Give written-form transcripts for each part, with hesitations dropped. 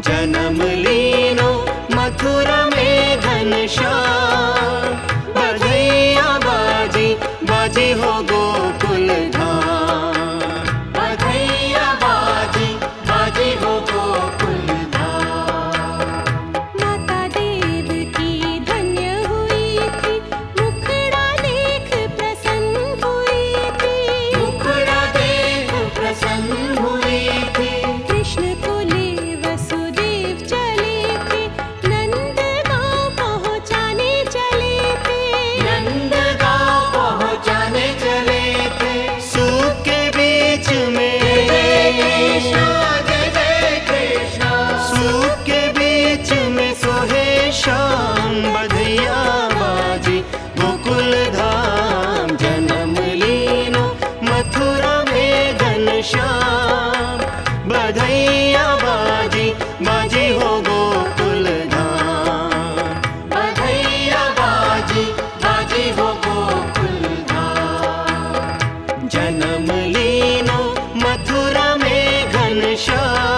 जन्म लीनो मथुरा में घनश्याम, बधैया बाजी बाजी हो गोकुल धाम, बधैया बाजी बाजी हो गोकुल धाम। माता देव की धन्य हुई थी, मुखड़ा देख प्रसन्न हुई थी, मुखड़ा देख प्रसन्न हुई थी। कृष्ण को ले वसुदेव चले थे, नंद गांव पहुँचाने चले थे, नंद गांव पहुँचाने चले थे। सूप के बीच में जय कृष्णा, जय जय कृष्णा, सूप के बीच में सोहे श्याम, बधैया बाजी गोकुल धाम, जन्म लीनो मथुरा में घनश्याम, बधैया बाजी बाजी हो गोकुल धाम, बधैया बाजी बाजी हो गोकुल धाम, जन्म लीनो मथुरा में घनश्याम।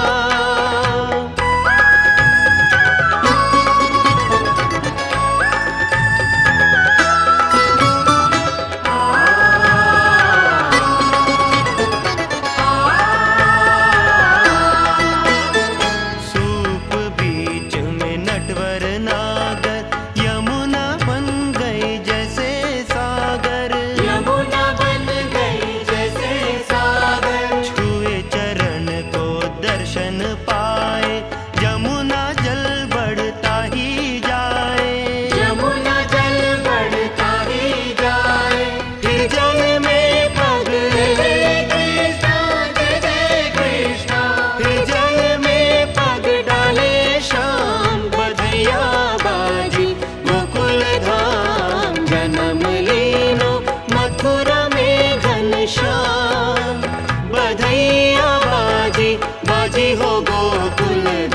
सूप बीच में नटवर नागर, यमुना बन गई जैसे सागर, यमुना बन गई जैसे सागर। छुए चरण को दर्शन पाए, यमुना जल बढ़ता ही जाए, यमुना जल बढ़ता ही जाए। फिर जल में पग कृष्णा, जय जय कृष्णा, फिर जल में पग डाले श्याम, बधैया बाजी गोकुल धाम, जन्म लीनो मथुरा में घनश्याम, बधैया बाजी बाजी हो गोकुल